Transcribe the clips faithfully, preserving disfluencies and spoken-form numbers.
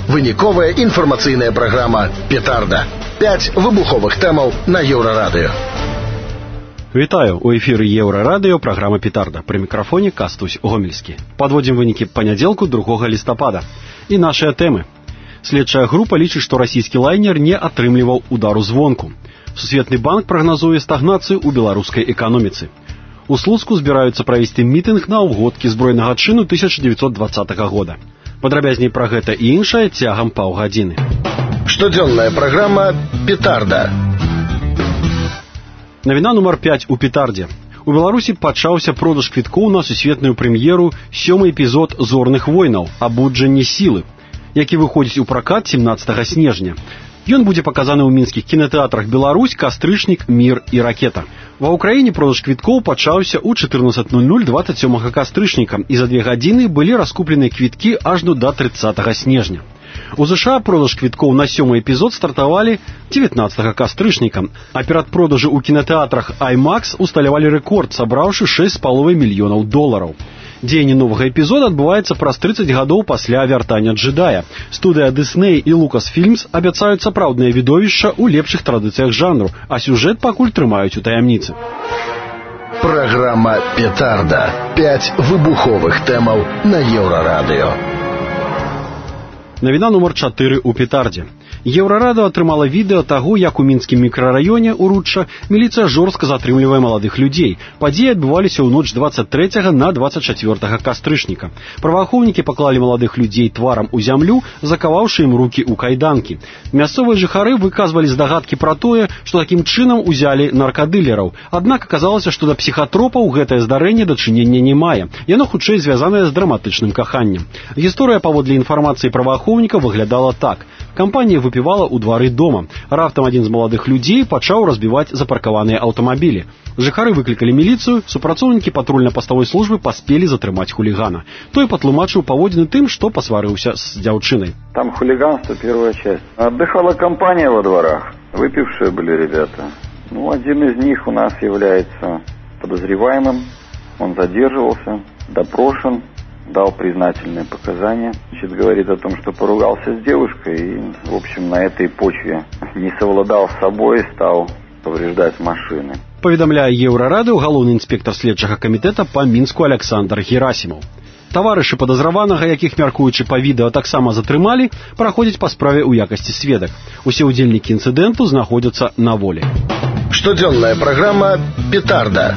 Выніковая інфармацыйная праграма «Петарда». Пяць выбуховых тэмаў на Еўрарадыё. Вітаю, у эфіры Еўрарадыё, праграма «Петарда». Пры мікрафоне Кастусь Гомельскі. Падводзім вынікі панядзелку другога лістапада. І нашыя тэмы. Следчая група лічыць, што расійскі лайнер не атрымліваў удару звонку. Сусветны банк прагназуе стагнацыю ў беларускай эканоміцы. У Слуцку збіраюцца правесці мітынг на ўгодкі збройнага чыну тысяча дзевяцьсот дваццатага года. Падрабязней пра гэта і іншае цягам паўгадзіны. Штодзённая праграма «Петарда». Навіна нумар пяць у «Петардзе». У Беларусі пачаўся продаж квіткоў на сусветную прэм'еру сёмы эпізод «Зорных войнаў. Абуджанне сілы», які выходзіць у пракат семнаццатага снежня. Ён будзе паказаны ў мінскіх кінатэатрах «Беларусь», «Кастрычнік», «Мір» і «Ракета». Ва ўкраіне продаж квіткоў пачаўся ў чатырнаццаць нуль нуль дваццаць сёмага кастрычніка, і за две гадзіны былі раскуплены квіткі ажно да трыццатага снежня. У ЗША продаж квіткоў на сёмы эпізод стартавалі дзевятнаццатага кастрычніка, а перад продажы ў кінатэатрах «Аймакс» усталявалі рэкорд, сабраўшы шэсць з паловай мільёнаў долараў. Дзеянне новага эпізода адбываецца праз трыццаць гадоў пасля вяртання джедая. Студыя Disney і Lucasfilms абяцаюць сапраўднае відовішча ў лепшых традыцыях жанру, а сюжэт пакуль трымаюць у таямніцы. Праграма «Петарда». Пяць выбуховых тэмаў на Еўрарадыё. Навіна нумар чатыры ў «Петардзе». Еўрарадыё атрымала відэа таго, як у мінскім мікрараёне Уручча міліцыя жорстка затрымлівае маладых людзей. Падзеі адбываліся ў ноч дваццаць трэцяга на дваццаць чацвёртага кастрычніка. Праваахоўнікі паклалі маладых людзей тварам у зямлю, закаваўшы ім рукі ў кайданкі. Мясцовыя жыхары выказвалі здагадкі пра тое, што такім чынам узялі наркадылераў. Аднак аказалася, што да псіхатропаў гэтае здарэнне дачынення не мае. Яно хутчэй звязанае з драматычным каханнем. Гісторыя паводле інфармацыі праваахоўнікаў выглядала так. Кампанія выпівала ў двары дома. Раптам адзін з маладых людзей пачаў разбіваць запаркаваныя аўтамабілі. Жыхары выклікалі міліцыю, супрацоўнікі патрульна-паставой службы паспелі затрымаць хулігана. Той патлумачыў паводзіны тым, што пасварыўся з дзяўчынай. Там хулиганство, первая часть. Отдыхала компания во дворах. Выпившие были ребята. Ну, один из них у нас является подозреваемым. Он задерживался, допрошен, дал признательные показания. Значит, говорит о том, что поругался с девушкой и, в общем, на этой почве не совладал с собой, стал повреждать машины. Паведамляе Еўрарадыё галоўны інспектар следчага камітэта па Мінску Александр Герасімаў. Таварышы падазраванага, якіх мяркуючы па відэа таксама затрымалі, праходзяць па справе ў якасці сведак. Усе ўдзельнікі інцыдэнту знаходзяцца на волі. Штодзённая праграма «Петарда».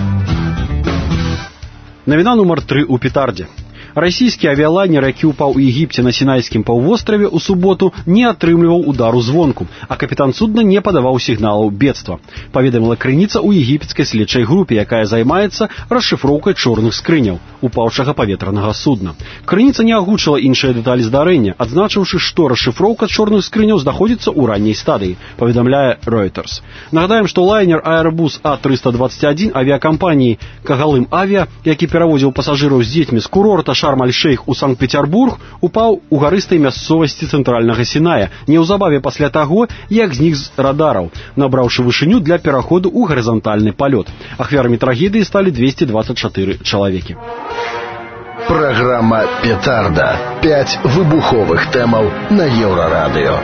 Навіна нумар тры ў «Петардзе». Расійскі авіялайнер, які ўпаў у Егіпце на Сінайскім паўвостраве ў суботу, не атрымліваў удару звонку, а капітан судна не падаваў сігналаў бедства. Паведаміла крыніца ў егіпецкай следчай групе, якая займаецца расшыфроўкай чорных скрыняў упаўшага паветранага судна. Крыніца не агучыла іншыя дэталі здарэння, адзначыўшы, што расшыфроўка чорных скрыняў знаходзіцца ў ранняй стадыі, паведамляе Reuters. Нагадаем, што лайнер Airbus А трыста дваццаць адзін авіякампаніі Кагалым Авіа, які перавозіў пасажыраў з дзецьмі з курорта Шарм-аль-Шейх у Санкт-Петербург, упаў у гарыстай мясцовасці цэнтральнага Сіная, неўзабаве пасля таго, як знік з радараў, набраўшы вышыню для пераходу ў гарызантальны палёт. Ахвярамі трагедыі сталі двесце дваццаць чатыры чалавекі. Праграма «Петарда». Пяць выбуховых тэмаў на Еўрарадыё.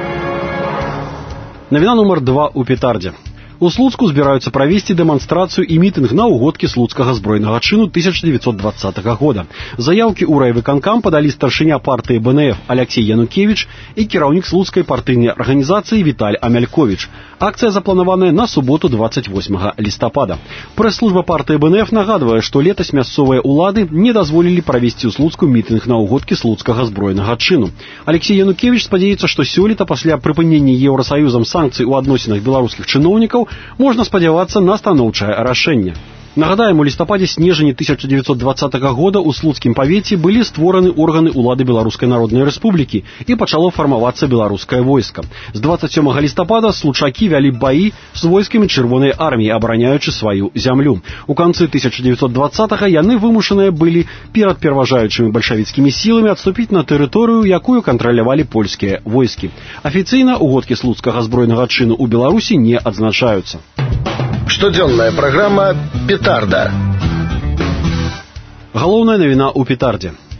Навіна нумар два ў «Петардзе». У Слуцку збіраюцца правесці дэманстрацыю і мітынг на ўгодкі слуцкага збройнага чыну тысяча дзевяцьсот дваццатага года. Заяўкі ў райвыканкам падалі старшыня партыі Бэ Эн Эф Аляксей Янукевіч і кіраўнік слуцкай партыйнай арганізацыі Віталь Амяльковіч. Акцыя запланаваная на суботу дваццаць восьмага лістапада. Прэс-служба партыі Бэ Эн Эф нагадвае, што летась мясцовыя ўлады не дазволілі правесці ў Слуцку мітынг на ўгодкі слуцкага збройнага чыну. Аляксей Янукевіч спадзяецца, што сёлета пасля прыпынення Еўрасаюзам санкцый у адносінах беларускіх чыноўнікаў можна спадзявацца на станоўчае рашэнне. Нагадаем, у лістападзе снежня тысяча дзевяцьсот дваццатага года ў слуцкім павеце былі створаны органы ўлады Беларускай Народнай Рэспублікі і пачало фармавацца беларускае войска. З дваццаць сёмага лістапада случакі вялі баі з войскамі чырвонай арміі, абараняючы сваю зямлю. У канцы тысяча дзевяцьсот дваццатага яны вымушаныя былі перад пераважаючымі бальшавіцкімі сіламі адступіць на тэрыторыю, якую кантралявалі польскія войскі. Афіцыйна ўгодкі слуцкага збройнага чыну ў Беларусі не адзначаюцца. Штодзённая праграма «Петарда». Галоўная навіна ў «Петардзе».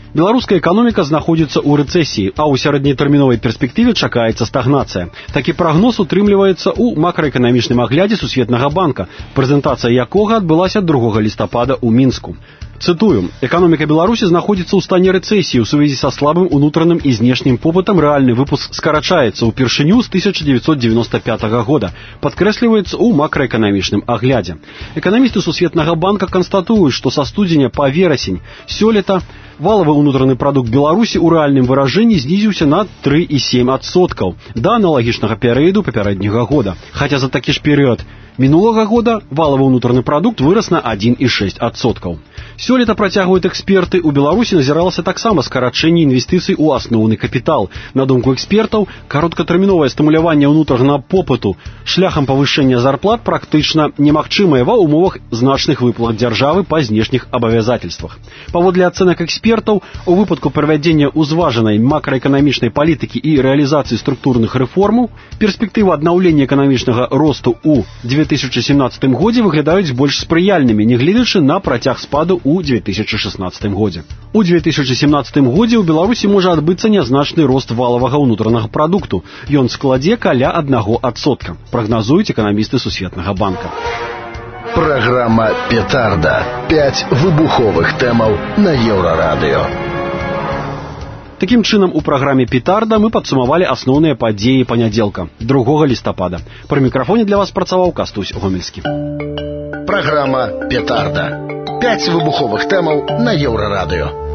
Беларуская эканоміка знаходзіцца ў рэцэсіі, а ў сярэднетэрміновай перспектыве чакаецца стагнацыя. Такі прагноз утрымліваецца ў макраэканамічным аглядзе Сусветнага банка, прэзентацыя якога адбылася другога лістапада ў Мінску. Цытую, эканоміка Беларусі знаходзіцца ў стане рэцэсіі ў сувязі са слабым унутраным і знешнім попытам, рэальны выпуск скарачаецца ўпершыню з тысяча дзевяцьсот девяносто пятага года, падкрэсліваецца ў макраэканамічным аглядзе. Эканамісты Сусветнага банка канстатуюць, што са студзеня па верасень сёлета валовы ўнутраны прадукт Беларусі ў рэальным выражэнні знізіўся на тры і сем адсоткаў да аналагічнага перыяду папярэдняга года. Хаця за такі ж перыяд мінулага года валовы ўнутраны прадукт вырас на адзін і шэсць адсоткаў. Сёлета, працягваюць эксперты, у Беларусі назіралася таксама скарачэнне інвестыцый у асноўны капітал. На думку экспертаў, кароткатэрміновае стымуляванне ўнутранага попыту шляхам павышэння зарплат практычна немагчымае ва ўмовах значных выплат дзяржавы па знешніх абавязательствах. Паводле ацэнак экспертаў, у выпадку правядзення ўзважанай макраэканамічнай палітыкі і рэалізацыі структурных рэформаў, перспектывы аднаўлення эканамічнага росту ў две тысячы семнадцатым годзе выглядаюць больш спрыяльнымі, нягледзячы на працяг спаду ў две тысячы шаснаццатым годзе. У две тысячы семнадцатым годзе ў Беларусі можа адбыцца нязначны рост валавага ўнутранага прадукту. Ён складзе каля аднаго адсотка, прагназуюць эканамісты Сусветнага банка. Праграма «Петарда». Пяць выбуховых тэмаў на Еўрарадыё. Такім чынам, у праграме «Петарда» мы падсумавалі асноўныя падзеі панядзелка, другога лістапада. Пры мікрафоне для вас працаваў Кастусь Гомельскі. Праграма «Петарда». Пяць выбуховых тэмаў на Еўрарадыё.